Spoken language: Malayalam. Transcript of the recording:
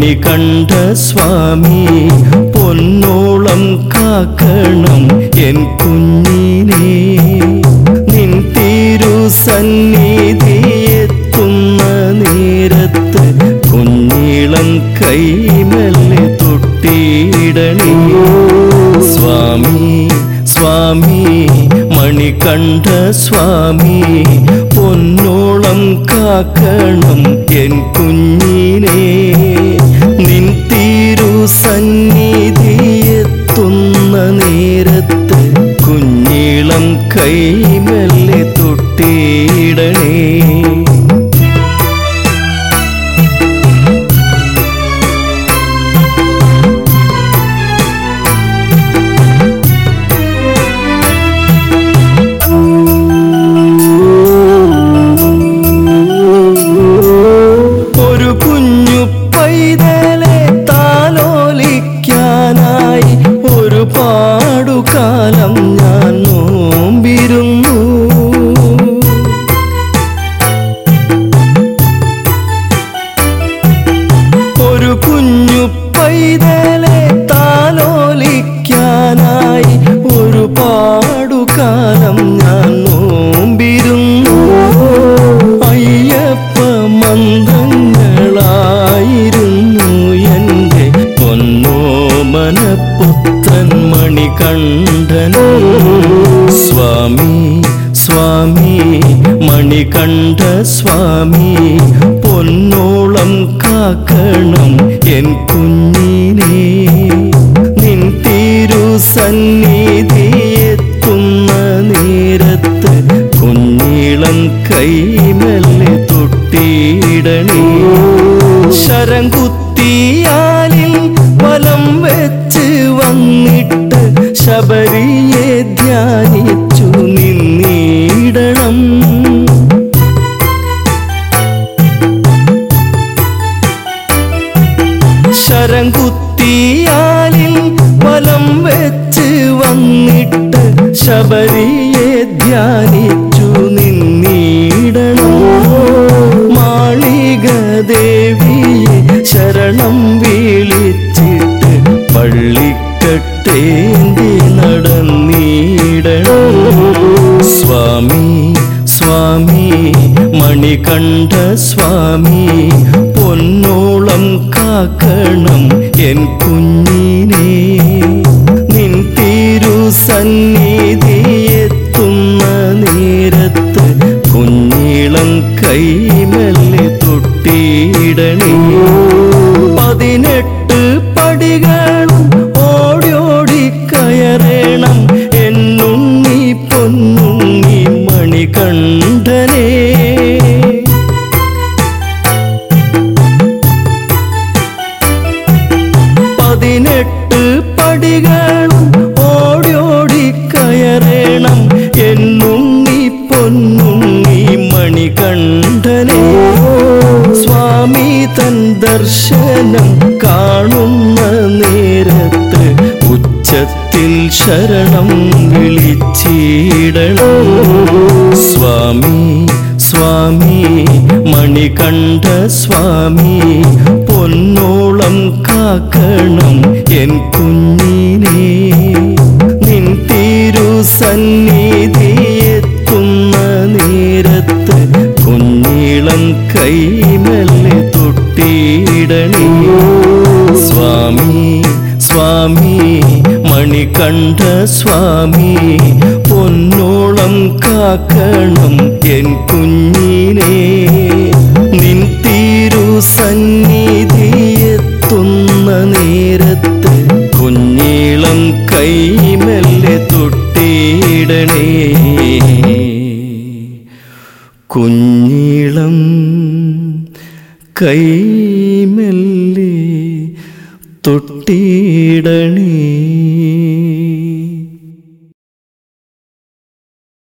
മണികണ്ഠ സ്വാമി പൊന്നോളം കാക്കണം എൻ കുഞ്ഞിനെ. നിൻ തിരുസന്നിധിയെത്തുന്ന നേരത്ത് കുഞ്ഞിളം കൈമെല്ലെ തൊട്ടിടണേ. സ്വാമി സ്വാമി മണികണ്ഠ സ്വാമി പൊന്നോളം കാക്കണം എൻ കുഞ്ഞിനെ. നിൻ തിരുസന്നിധിയെത്തുന്ന നേരത്ത് കുഞ്ഞിളം കൈമെല്ലെ തൊട്ടിടണേ. പാടുകാലം ഞാൻ നോമ്പിരുന്നു. ഒരു കുഞ്ഞു പൈതലെ താലോലിക്കാനായി ഒരു പാടുകാലം ഞാൻ നോമ്പിരുന്നു. അയ്യപ്പ മന്ത്രങ്ങളായിരുന്നു എൻ്റെ പൊന്നോമനപുത്രൻ മണികണ്ഠൻ. സ്വാമി സ്വാമി മണികണ്ഠ സ്വാമി പൊന്നോളം കാക്കണം എൻ കുഞ്ഞിനെ. നിൻ തിരുസന്നിധിയെത്തുന്ന നേരത്ത് കുഞ്ഞിളം കൈമെല്ലെ തൊട്ടിടണേ. ശരം കുത്തിയാലിൽ വലം വെച്ച് വന്നിട്ട് ശബരിയെ ധ്യാനിച്ചു നിന്നിടണം. ശരം കുത്തിയാലിൽ വലം വെച്ച് വന്നിട്ട് ശബരിയെ ധ്യാനിച്ചു നിന്നിടണം. മാളിക ദേവിയെ ശരണം വിളിച്ചിട്ട് പള്ളിക്കട്ടേന്തി നടന്നിടണം. സ്വാമി സ്വാമി മണികണ്ഠ സ്വാമി പൊന്നോളം കാക്കണം എൻ കുഞ്ഞിനെ. നിൻ തിരുസന്നിധിയെത്തുന്ന നേരത്ത് കുഞ്ഞിളം കൈമെല്ലെ തൊട്ടിടണേ. 18 പടികളും ഓടി കയറേണം എന്നുണ്ണി പൊന്നുണ്ണി മണികണ്ഠനെ. 18 പടികളും ഓടി കയറേണം എന്നുണ്ണി പൊന്നുണ്ണി മണികണ്ഠനെ. സ്വാമി തൻ ദർശനം കാണുന്ന നേരത്ത് ഉച്ചത്തിൽ ശരണം വിളിച്ചിടണം. സ്വാമി സ്വാമി മണികണ്ഠ സ്വാമി പൊന്നോളം കാക്കണം എൻ കുഞ്ഞിനെ. നിൻ തിരുസന്നിധിയെത്തുന്ന നേരത്ത് കുഞ്ഞിളം കൈമെല്ലെ തൊട്ടിടണേ. സ്വാമി സ്വാമി മണികണ്ഠ സ്വാമി പൊന്നോളം കാക്കണം എൻ കുഞ്ഞിനെ. നിൻ തിരുസന്നിധിയെത്തുന്ന നേരത്ത് കുഞ്ഞിളം കൈമെല്ലെ തൊട്ടിടണേ. കുഞ്ഞിളം കൈമെല്ലെ തൊട്ടിടണേ.